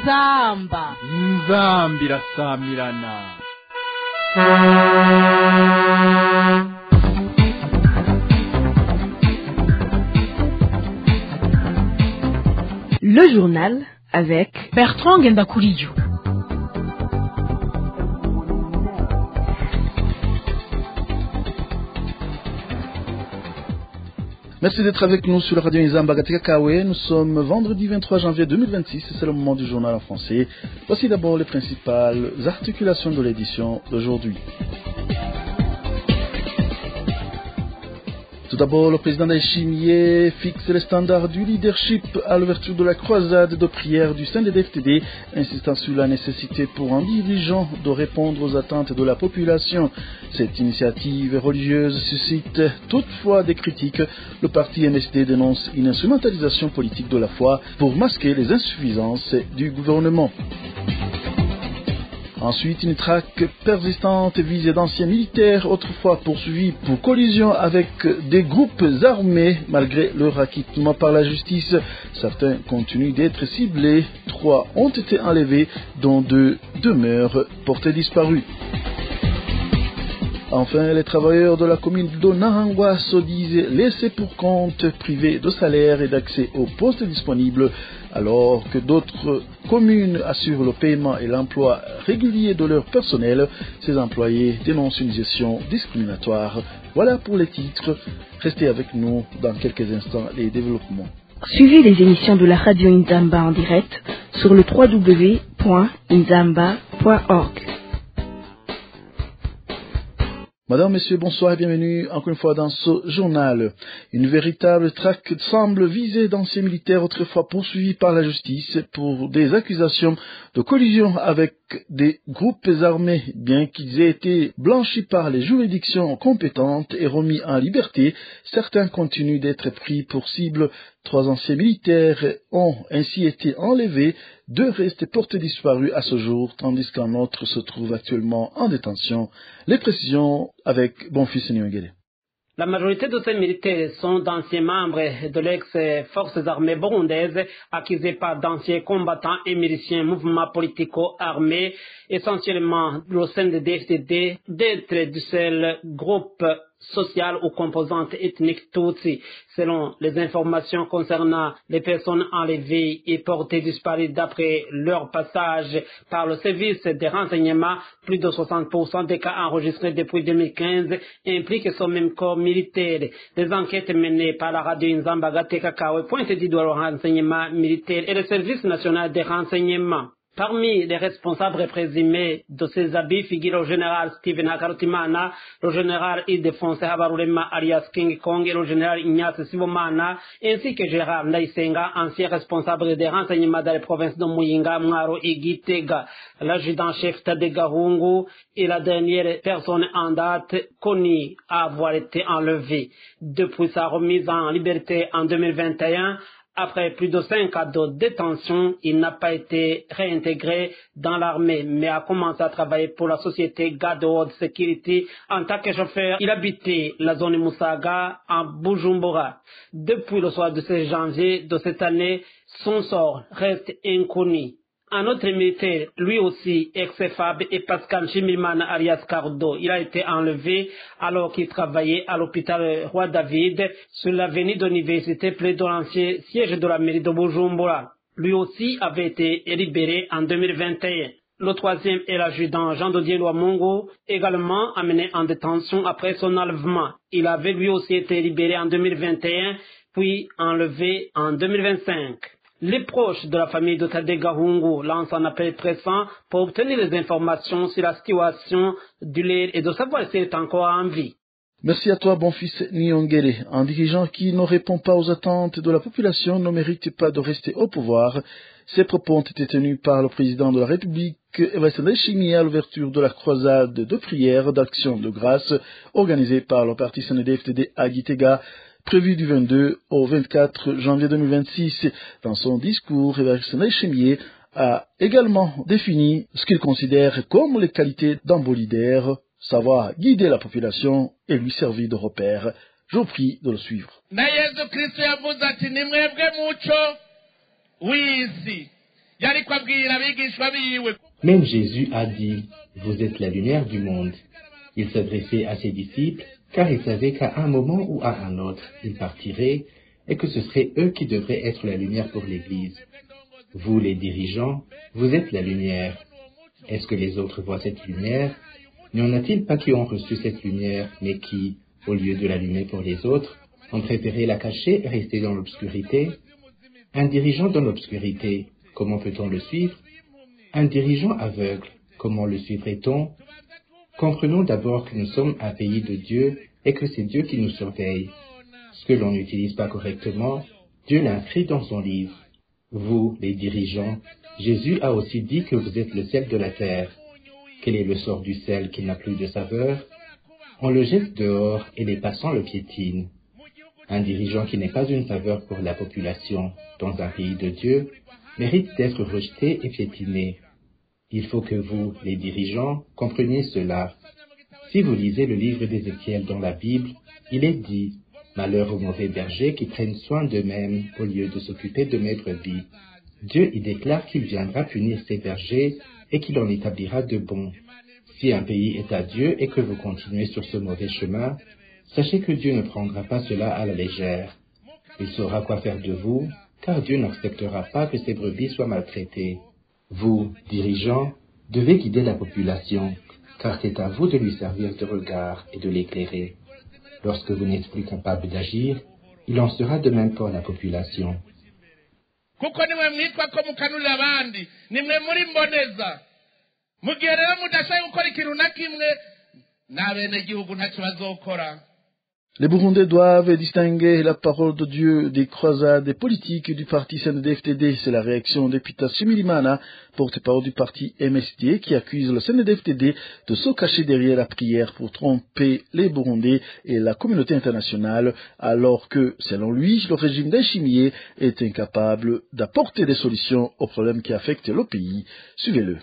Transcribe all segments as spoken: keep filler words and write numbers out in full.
inzamba inzamba irasamirana. Le journal avec Bertrand Ngendakuriyo. Merci d'être avec nous sur la radio Nzamba Gateka Kawe. Nous sommes vendredi vingt-trois janvier deux mille vingt-six, c'est le moment du journal en français. Voici d'abord les principales articulations de l'édition d'aujourd'hui. Tout d'abord, le président Ndayishimiye fixe les standards du leadership à l'ouverture de la croisade de prière du C N D D F T D, insistant sur la nécessité pour un dirigeant de répondre aux attentes de la population. Cette initiative religieuse suscite toutefois des critiques. Le parti M S D dénonce une instrumentalisation politique de la foi pour masquer les insuffisances du gouvernement. Ensuite, une traque persistante visait d'anciens militaires autrefois poursuivis pour collision avec des groupes armés malgré leur acquittement par la justice. Certains continuent d'être ciblés. Trois ont été enlevés, dont deux demeurent portés disparus. Enfin, les travailleurs de la commune de Nahangwa se disent laissés pour compte, privés de salaire et d'accès aux postes disponibles, alors que d'autres communes assurent le paiement et l'emploi régulier de leur personnel. Ces employés dénoncent une gestion discriminatoire. Voilà pour les titres. Restez avec nous dans quelques instants les développements. Suivez les émissions de la radio Nzamba en direct sur le w w w point nzamba point org. Madame, Messieurs, bonsoir et bienvenue encore une fois dans ce journal. Une véritable traque semble viser d'anciens militaires autrefois poursuivis par la justice pour des accusations de collision avec des groupes armés. Bien qu'ils aient été blanchis par les juridictions compétentes et remis en liberté, certains continuent d'être pris pour cible. Trois anciens militaires ont ainsi été enlevés, deux restent portés disparus à ce jour, tandis qu'un autre se trouve actuellement en détention. Les précisions avec Bonfils Niongere. La majorité de ces militaires sont d'anciens membres de l'ex-forces armées burundaises, accusés par d'anciens combattants et miliciens mouvements politico-armés, essentiellement le C N D D F T D, d'être du seul groupe social ou composante ethnique Tutsi. Selon les informations concernant les personnes enlevées et portées disparues d'après leur passage par le service des renseignements, plus de soixante pour cent des cas enregistrés depuis deux mille quinze impliquent ce même corps militaire. Des enquêtes menées par la radio Nzamba Gateka Kawe pointent du doigt le renseignement militaire et le service national des renseignements. Parmi les responsables présumés de ces abus figurent le général Steven Hakarutimana, le général Ildefonse Habarurema alias King Kong et le général Ignace Sibomana, ainsi que Gérard Ndaïsenga, ancien responsable des renseignements dans les provinces de Muyinga, Mwaro et Gitega. L'adjudant-chef Tade Gahungu est la dernière personne en date connue à avoir été enlevée. Depuis sa remise en liberté en deux mille vingt et un, après plus de cinq ans de détention, il n'a pas été réintégré dans l'armée, mais a commencé à travailler pour la société Garde World Security en tant que chauffeur. Il habitait la zone Musaga en Bujumbura. Depuis le soir de seize janvier de cette année, son sort reste inconnu. Un autre militaire, lui aussi ex-F A B, et Pascal Chimimana alias Cardo, il a été enlevé alors qu'il travaillait à l'hôpital Roi David sur l'avenue de l'université près de l'ancien siège de la mairie de Bujumbura. Lui aussi avait été libéré en deux mille vingt et un. Le troisième est l'adjudant Jean-Dodier Luamongo, également amené en détention après son enlèvement. Il avait lui aussi été libéré en deux mille vingt et un, puis enlevé en deux mille vingt-cinq. Les proches de la famille de Tade Gahungu lancent un appel pressant pour obtenir des informations sur la situation du l'air et de savoir s'il est encore en vie. Merci à toi, Bonfils Niongere. Un dirigeant qui ne répond pas aux attentes de la population ne mérite pas de rester au pouvoir. Ces propos ont été tenus par le président de la République, Evariste Ndayishimiye, à l'ouverture de la croisade de prière d'action de grâce organisée par le parti C N D D F T D à Gitega, prévu du vingt-deux au vingt-quatre janvier deux mille vingt-six. Dans son discours, Evariste Ndayishimiye a également défini ce qu'il considère comme les qualités d'un bon leader, savoir guider la population et lui servir de repère. Je vous prie de le suivre. Na Yesu Kristo yavuze ati ni mwebwe muco w'isi Même Jésus a dit, vous êtes la lumière du monde. Il s'adressait à ses disciples, car il savait qu'à un moment ou à un autre, ils partiraient, et que ce seraient eux qui devraient être la lumière pour l'Église. Vous, les dirigeants, vous êtes la lumière. Est-ce que les autres voient cette lumière? N'y en a-t-il pas qui ont reçu cette lumière, mais qui, au lieu de l'allumer pour les autres, ont préféré la cacher et rester dans l'obscurité? Un dirigeant dans l'obscurité, comment peut-on le suivre? Un dirigeant aveugle, comment le suivrait-on? Comprenons d'abord que nous sommes un pays de Dieu et que c'est Dieu qui nous surveille. Ce que l'on n'utilise pas correctement, Dieu l'inscrit dans son livre. Vous, les dirigeants, Jésus a aussi dit que vous êtes le sel de la terre. Quel est le sort du sel qui n'a plus de saveur? On le jette dehors et les passants le piétinent. Un dirigeant qui n'est pas une saveur pour la population dans un pays de Dieu mérite d'être rejeté et piétiné. Il faut que vous, les dirigeants, compreniez cela. Si vous lisez le livre d'Ézéchiel dans la Bible, il est dit « Malheur aux mauvais bergers qui prennent soin d'eux-mêmes au lieu de s'occuper de mes brebis ». Dieu y déclare qu'il viendra punir ces bergers et qu'il en établira de bons. Si un pays est à Dieu et que vous continuez sur ce mauvais chemin, sachez que Dieu ne prendra pas cela à la légère. Il saura quoi faire de vous, car Dieu n'acceptera pas que ses brebis soient maltraitées. Vous, dirigeants, devez guider la population, car c'est à vous de lui servir de regard et de l'éclairer. Lorsque vous n'êtes plus capable d'agir, il en sera de même pour la population. kuko niwe mwitwa ko mukanurira abandi nimwe muri mboneza mu gihe rero mudashoboye gukora ikintu na kimwe n'abenegihugu ntacyo bazokora. Les Burundais doivent distinguer la parole de Dieu des croisades politiques du parti C N D D F T D. C'est la réaction de Peter Shimirimana, porte-parole du parti M S D, qui accuse le C N D D F T D de se cacher derrière la prière pour tromper les Burundais et la communauté internationale, alors que, selon lui, le régime d'Achimier est incapable d'apporter des solutions aux problèmes qui affectent le pays. Suivez-le.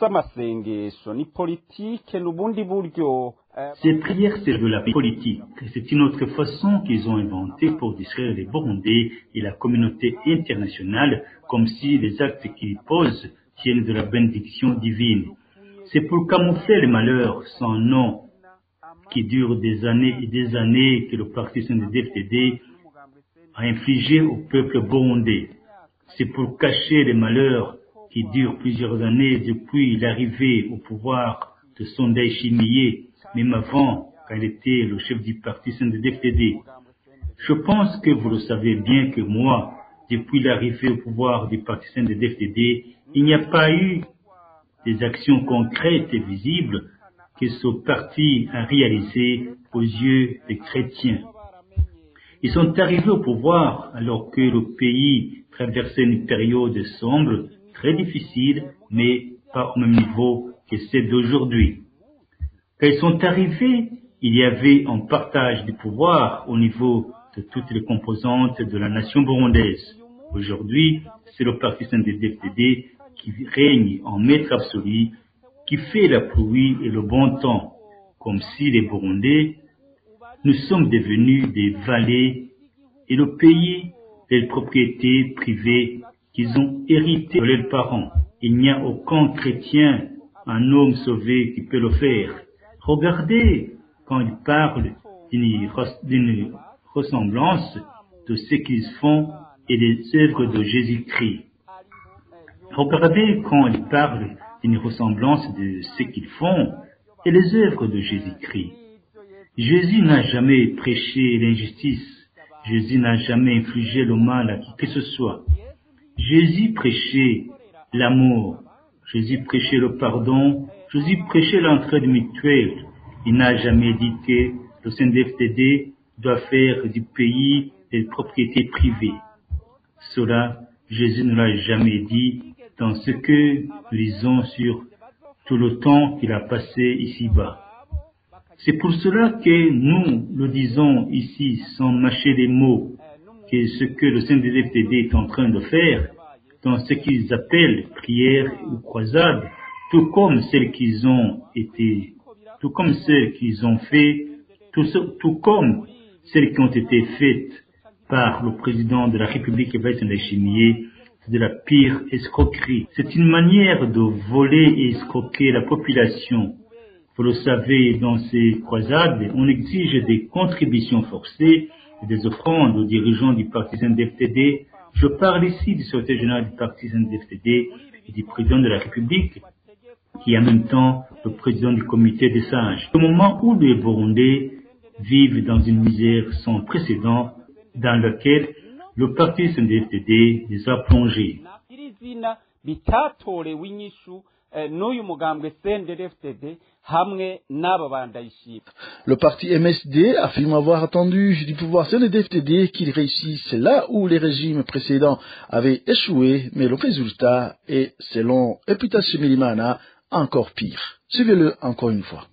Ces prières, c'est de la politique. C'est une autre façon qu'ils ont inventée pour distraire les Burundais et la communauté internationale, comme si les actes qu'ils posent tiennent de la bénédiction divine. C'est pour camoufler les malheurs sans nom qui durent des années et des années que le parti C N D D F T D a infligé au peuple burundais. C'est pour cacher les malheurs qui durent plusieurs années depuis l'arrivée au pouvoir de Sondai Chimier, même avant, quand il était le chef du parti C N D D F T D. Je pense que vous le savez bien que moi, depuis l'arrivée au pouvoir du parti C N D D F T D, il n'y a pas eu des actions concrètes et visibles que ce parti a réalisées aux yeux des chrétiens. Ils sont arrivés au pouvoir alors que le pays traversait une période sombre, très difficile, mais pas au même niveau que celle d'aujourd'hui. Quand ils sont arrivés, il y avait un partage du pouvoir au niveau de toutes les composantes de la nation burundaise. Aujourd'hui, c'est le parti C N D D F T D qui règne en maître absolu, qui fait la pluie et le bon temps, comme si les Burundais, nous sommes devenus des valets et le pays des propriétés privées qu'ils ont héritées de leurs parents. Il n'y a aucun chrétien, un homme sauvé qui peut le faire. Regardez quand ils parlent d'une, d'une ressemblance de ce qu'ils font et des œuvres de Jésus-Christ. Regardez quand ils parlent d'une ressemblance de ce qu'ils font et les œuvres de Jésus-Christ. Jésus n'a jamais prêché l'injustice. Jésus n'a jamais infligé le mal à qui que ce soit. Jésus prêchait l'amour. Jésus prêchait le pardon. Jésus prêchait l'entraide mutuelle. Il n'a jamais dit que le C N D D F T D doit faire du pays des propriétés privées. Cela, Jésus ne l'a jamais dit dans ce que nous lisons sur tout le temps qu'il a passé ici-bas. C'est pour cela que nous le disons ici sans mâcher les mots, que ce que le C N D D F T D est en train de faire, dans ce qu'ils appellent prière ou croisade, tout comme celles qu'ils ont été, tout comme celles qu'ils ont fait, tout, tout comme celles qui ont été faites par le président de la République, Evariste Ndayishimiye, c'est de la pire escroquerie. C'est une manière de voler et escroquer la population. Vous le savez, dans ces croisades, on exige des contributions forcées et des offrandes aux dirigeants du parti C N D D F T D. Je parle ici du secrétaire général du parti C N D D F T D et du président de la République, qui est en même temps le président du comité des sages. Au moment où les Burundais vivent dans une misère sans précédent dans laquelle le parti C N D D F T D les a plongés. Le parti M S D affirme avoir attendu du pouvoir C N D D F T D qu'il réussisse là où les régimes précédents avaient échoué, mais le résultat est, selon Epitache Milimana, encore pire. Suivez-le encore une fois.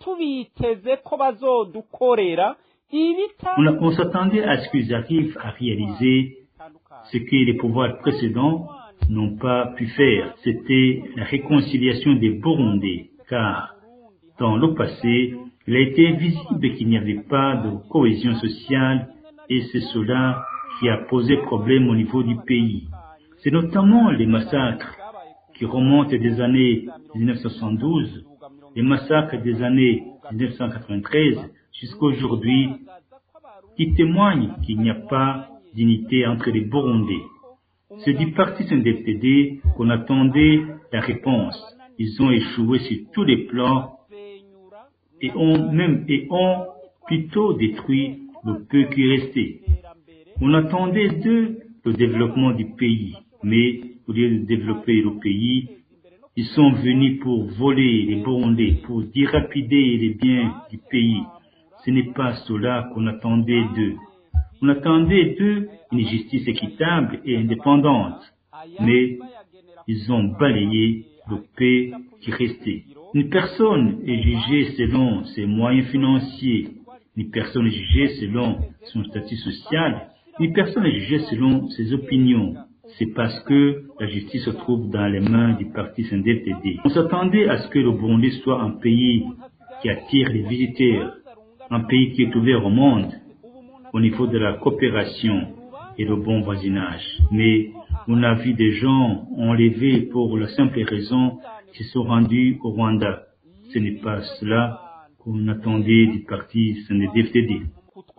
On, on s'attendait à ce qu'ils arrivent à réaliser ce que les pouvoirs précédents n'ont pas pu faire. C'était la réconciliation des Burundais, car dans le passé, il a été visible qu'il n'y avait pas de cohésion sociale et c'est cela qui a posé problème au niveau du pays. C'est notamment les massacres qui remontent des années dix-neuf cent soixante-douze, les massacres des années dix-neuf cent quatre-vingt-treize jusqu'à aujourd'hui qui témoignent qu'il n'y a pas d'unité entre les Burundais. C'est du parti C N D D F T D qu'on attendait la réponse. Ils ont échoué sur tous les plans et ont même et ont plutôt détruit le peu qui restait. On attendait d'eux le développement du pays, mais au lieu de développer le pays, ils sont venus pour voler les Burundais, pour dilapider les biens du pays. Ce n'est pas cela qu'on attendait d'eux. On attendait d'eux une justice équitable et indépendante, mais ils ont balayé le peu qui restait. Une personne est jugée selon ses moyens financiers, une personne est jugée selon son statut social, une personne est jugée selon ses opinions. C'est parce que la justice se trouve dans les mains du parti C N D D F T D. On s'attendait à ce que le Burundi soit un pays qui attire les visiteurs, un pays qui est ouvert au monde au niveau de la coopération et le bon voisinage. Mais on a vu des gens enlevés pour la simple raison qu'ils sont rendus au Rwanda. Ce n'est pas cela qu'on attendait du parti C N D D F T D.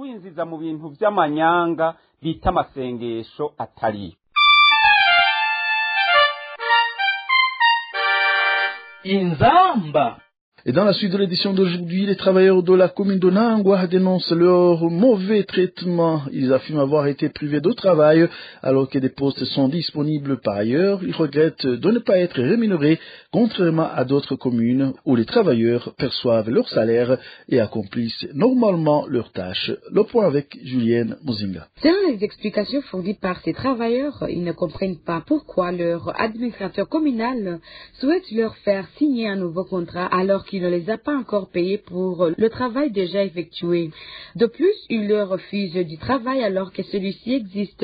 Inzamba. Et dans la suite de l'édition d'aujourd'hui, les travailleurs de la commune de Nangwa dénoncent leur mauvais traitement. Ils affirment avoir été privés de travail alors que des postes sont disponibles par ailleurs. Ils regrettent de ne pas être rémunérés, contrairement à d'autres communes où les travailleurs perçoivent leur salaire et accomplissent normalement leurs tâches. Le point avec Julienne Mozinga. Selon les explications fournies par ces travailleurs, ils ne comprennent pas pourquoi leur administrateur communal souhaite leur faire signer un nouveau contrat alors qu'il ne les a pas encore payés pour le travail déjà effectué. De plus, il leur refuse du travail alors que celui-ci existe.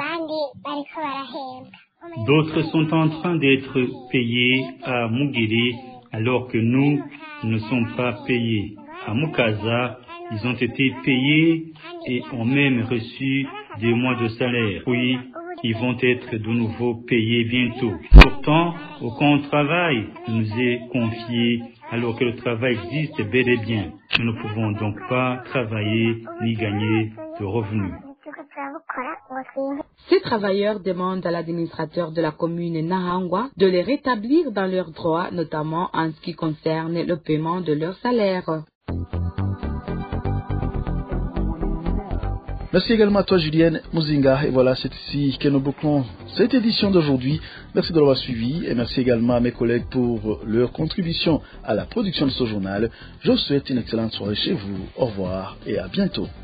D'autres sont en train d'être payés à Mugere alors que nous ne sommes pas payés. À Mukaza, ils ont été payés et ont même reçu deux mois de salaire. Puis, ils vont être de nouveau payés bientôt. Pourtant, aucun travail nous est confié alors que le travail existe bel et bien. Nous ne pouvons donc pas travailler ni gagner de revenus. Ces travailleurs demandent à l'administrateur de la commune Nahangwa de les rétablir dans leurs droits, notamment en ce qui concerne le paiement de leur salaire. Merci également à toi Julienne Muzinga. Et voilà, c'est ici que nous bouclons cette édition d'aujourd'hui. Merci de l'avoir suivi et merci également à mes collègues pour leur contribution à la production de ce journal. Je vous souhaite une excellente soirée chez vous. Au revoir et à bientôt.